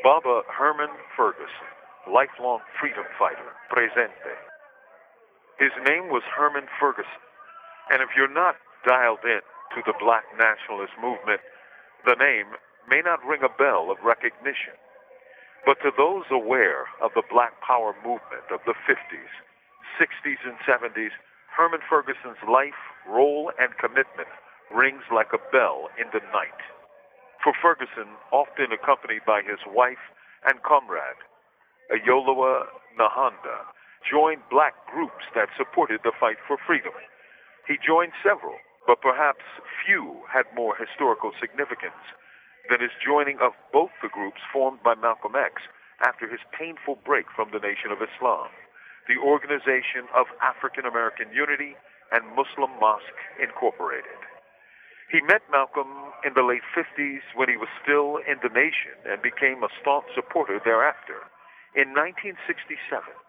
Baba Herman Ferguson, lifelong freedom fighter, presente. His name was Herman Ferguson, and if you're not dialed in to the black nationalist movement, the name may not ring a bell of recognition. But to those aware of the Black Power movement of the 50s, 60s, and 70s, Herman Ferguson's life, role, and commitment rings like a bell in the night. For Ferguson, often accompanied by his wife and comrade, Ayoloa Nahanda, joined black groups that supported the fight for freedom. He joined several, but perhaps few had more historical significance than his joining of both the groups formed by Malcolm X after his painful break from the Nation of Islam, the Organization of African American Unity and Muslim Mosque Incorporated. He met Malcolm in the late 50s when he was still in the Nation and became a staunch supporter thereafter. In 1967,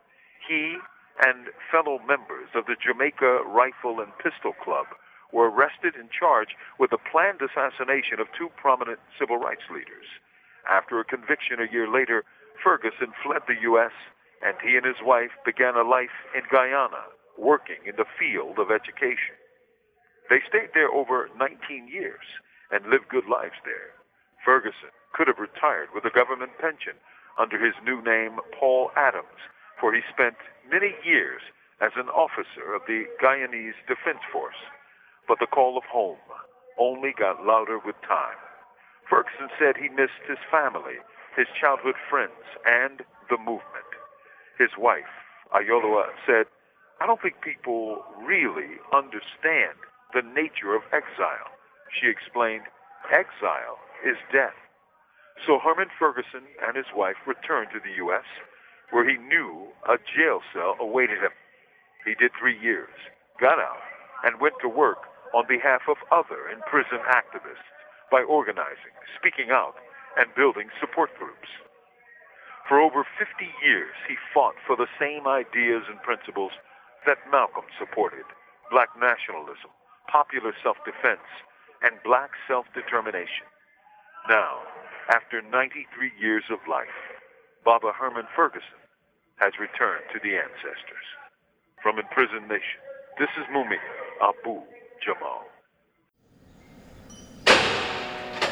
he and fellow members of the Jamaica Rifle and Pistol Club were arrested and charged with the planned assassination of two prominent civil rights leaders. After a conviction a year later, Ferguson fled the U.S., and he and his wife began a life in Guyana, working in the field of education. They stayed there over 19 years and lived good lives there. Ferguson could have retired with a government pension under his new name, Paul Adams, for he spent many years as an officer of the Guyanese Defense Force. But the call of home only got louder with time. Ferguson said he missed his family, his childhood friends, and the movement. His wife, Ayoloa, said, "I don't think people really understand the nature of exile." She explained, "Exile is death." So Herman Ferguson and his wife returned to the U.S., where he knew a jail cell awaited him. He did 3 years, got out, and went to work on behalf of other imprisoned activists by organizing, speaking out, and building support groups. For over 50 years, he fought for the same ideas and principles that Malcolm supported: black nationalism, popular self-defense, and black self-determination. Now, after 93 years of life, Baba Herman Ferguson has returned to the ancestors. From Imprisoned Nation, this is Mumia Abu Jamal.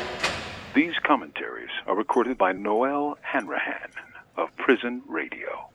These commentaries are recorded by Noel Hanrahan of Prison Radio.